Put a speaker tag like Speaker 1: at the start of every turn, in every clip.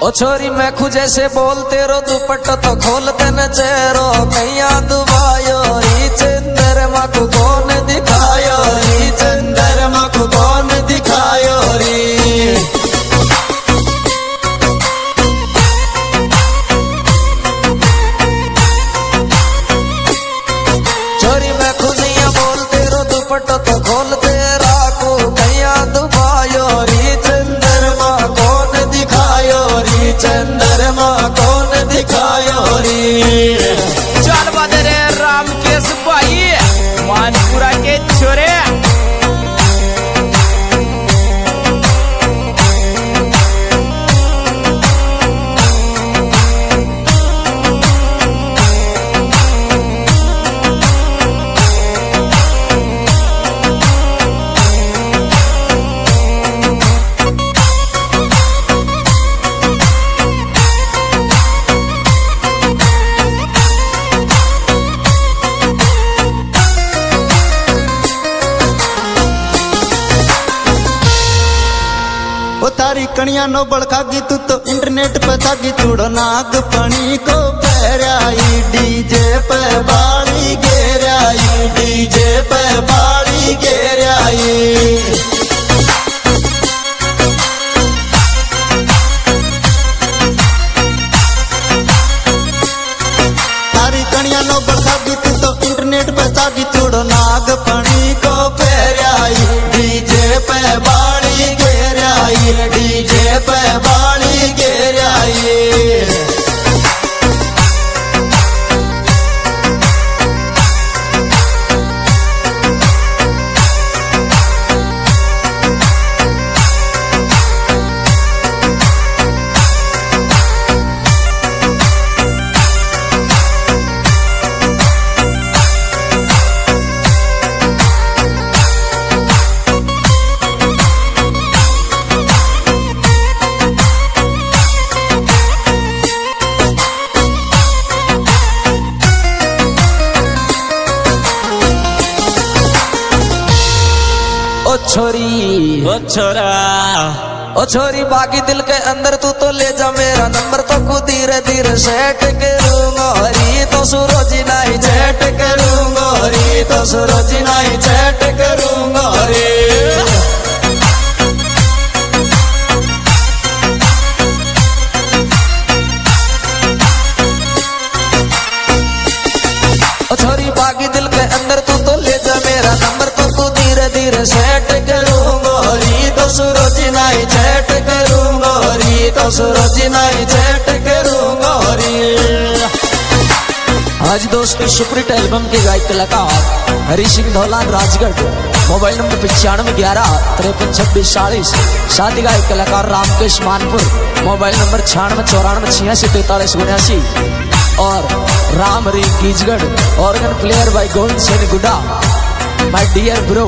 Speaker 1: ओ छोरी मैं खुजे से बोलते रो दुपट्टा तो खोलते न चेहरो कैया दुबायो री चंद्रमा को कौन दिखायो री चंद्रमा को कौन दिखायो री छोरी मैं खुजिया बोलते रो दुपट्टा तो खोलते राखो कैया दुबायो री चंद्रमा कौन दिखायो री चंद्रमा कौन दिखायो री।
Speaker 2: चल बदरे राम के सिपाही मानपुरा के छोरे
Speaker 3: तारी कणिया नो बड़खागी तू तो इंटरनेट पे थागी चूड़ो नाग पणी को पहराई डीजे पे बाड़ी घेराई डीजे पे बाड़ी घेराई तारी कणिया नो बड़खागी तू तो इंटरनेट पे थागी चूड़ो नाग पणी को पहराई डीजे पे बाड़ी घेराई डीजे पे बाड़ी घेराई।
Speaker 1: छोरी
Speaker 2: ओ छोरा
Speaker 1: ओ छोरी बाकी दिल के अंदर तू तो ले जा मेरा नंबर तो को धीरे धीरे सेट करूंगा री तो सूरज नहीं चैट करूंगा री तो सूरज नहीं चैट करूंगा रे। ओ छोरी बाकी दिल के अंदर तू तो ले जा मेरा नंबर तो को धीरे धीरे सेट करूंगा री तो सूरज नहीं चैट करूंगा री तो सूरज नहीं चैट करूंगा री। आज दोस्तों सुपरहिट एल्बम के गायक कलाकार हरी सिंह धौलान राजगढ़ मोबाइल नंबर 9511535640 साथी गायक कलाकार रामकेश मानपुर मोबाइल नंबर 9694864379 और राम रे कीजगढ़ organ player by Govind Sen Gudda my dear bro.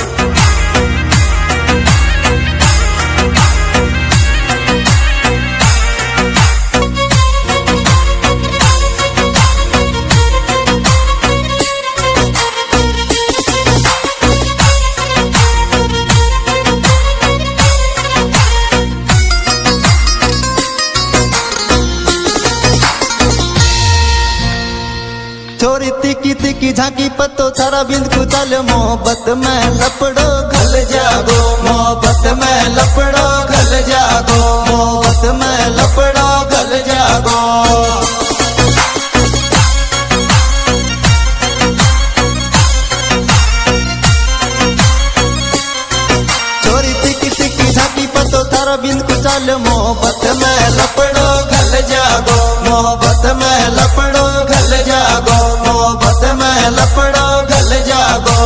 Speaker 3: छोरी तिकी तिकी झांकी पत्तो थारा बिंद कुतल मोहब्बत में लपड़ो घल जागो मोहब्बत में लपड़ो घल जागो मोहब्बत में लपड़ो घल जागो। छोरी तिकी तिकी झांकी पत्तो थारा बिंद कुतल मोहब्बत में लपड़ो घल जागो मोहब्बत में लपड़ो घल जागो मोहब्बत में लपड़ो घल जागो।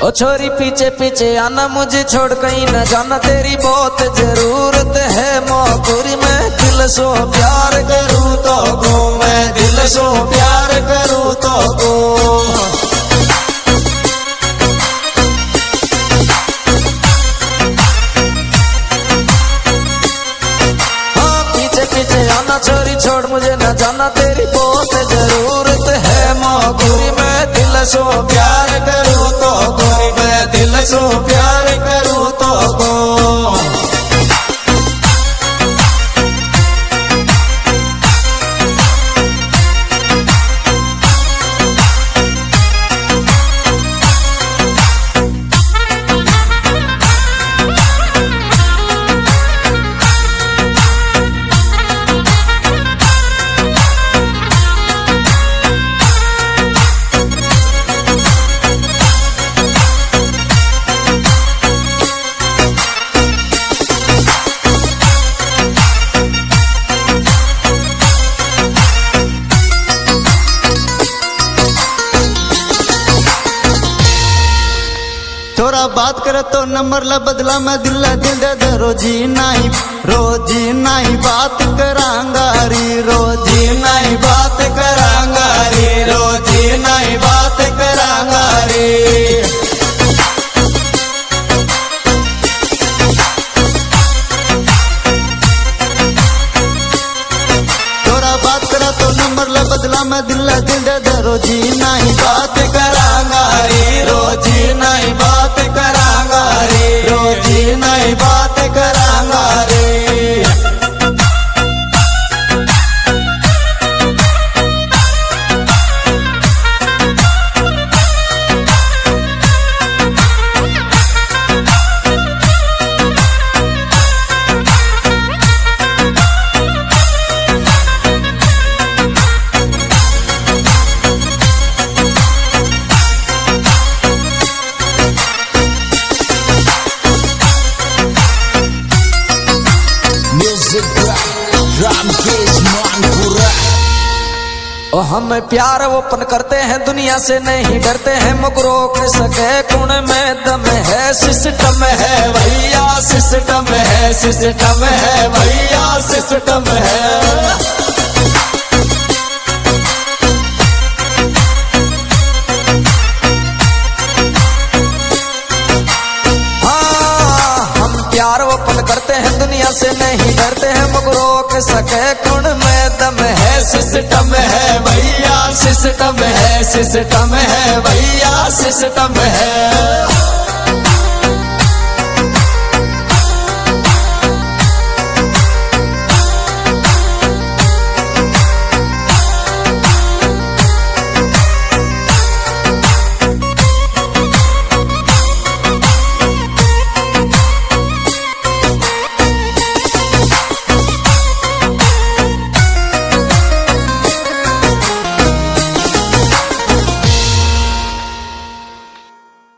Speaker 1: ओ छोरी पीछे पीछे आना, मुझे छोड़ कहीं न जाना, तेरी बहुत जरूरत है मोहकुरी, मैं दिल सो प्यार करूँ तो को, मैं दिल सो प्यार करूँ तो को। हाँ पीछे पीछे आना, छोरी छोड़ मुझे न जाना, तेरी बहुत जरूरत है मोहकुरी, मैं दिल सो प्यार करूँ तो को, मैं दिल सो प्यार करूँ तो को।
Speaker 3: थोड़ा बात करे तो नंबर ला बदला, मैं दिल दे दे, रोजी नहीं बात करांगा री, रोजी नहीं बात करांगा री, रोजी नहीं बात करांगा री। थोड़ा बात करे तो नंबर ला बदला, मैं दिल दे दे, रोजी नहीं बात करांगा री, रोजी नहीं बात करांगा रे, रोजी नहीं बात करांगा रे।
Speaker 1: ओ हम प्यार वोपन करते हैं, दुनिया से नहीं डरते हैं, मुझ रोक सके कौन में दम है, सिस्टम है भैया सिस्टम है, सिस्टम है भैया सिस्टम है। करते हैं दुनिया से नहीं डरते हैं, मुझ रोक सके कौन में दम है, सिस्टम है भैया सिस्टम है, सिस्टम है भैया सिस्टम है।